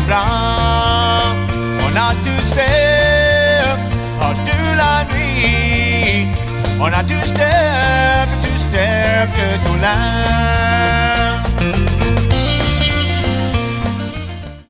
blanc. On a tous step, proche de la nuit. On a tous step que tout l'un.